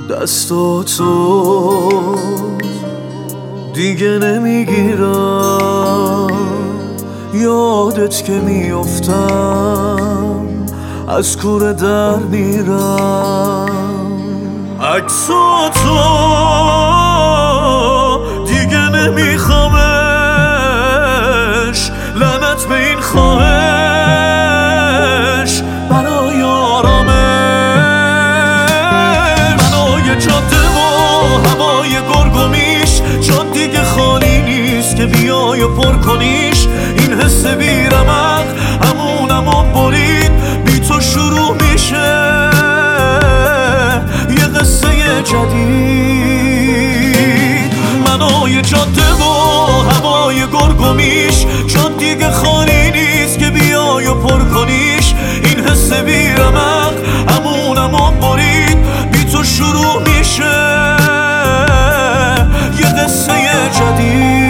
دستاتو دیگه نمیگیرم، یادت که میافتم از کوره در میرم. عکساتو دیگه نمیخوامش، لعنت به این خواهش برای آرامه. منای جاده و هوای گرگومیش چون دیگه خالی نیست که بیای و پر کنیش. این حس بیرمق همونمو برید، بی تو شروع میشه یه قصه جدید. منای جاده و هوای گرگومیش چون دیگه خالی نیست که بیای و پر کنیش. این حس بیرمق همونمو برید، بی تو شروع میشه یه قصه جدید.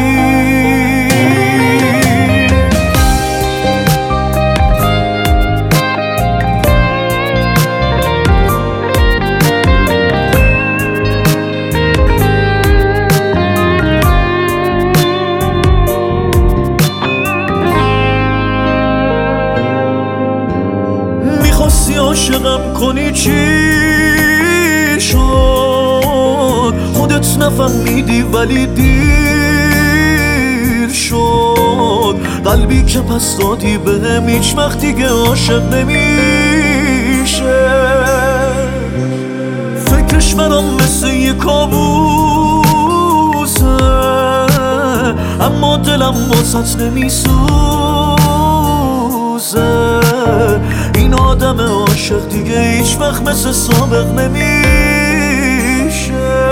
عاشقم کنی چی شد؟ خودت نفهمیدی ولی دیر شد. قلبی که پس دادی بهم هیچ وقت دیگه عاشق نمیشه. فکرش برام مثل یه کابوسه، اما دلم واسط نمیسوزه. این آدم عاشق دیگه هیچ وقت مثل سابق نمیشه.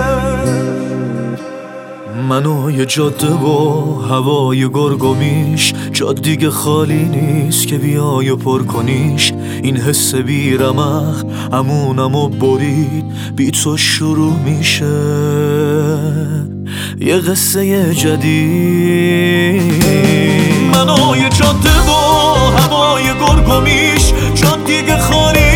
منای جاده و هوای گرگومیش جاد دیگه خالی نیست که بیای و پر کنیش. این حس بیرمق همونمو برید، بی تو شروع میشه یه قصه جدید. منای جاده و هوای گرگومیش چون دیگه خالی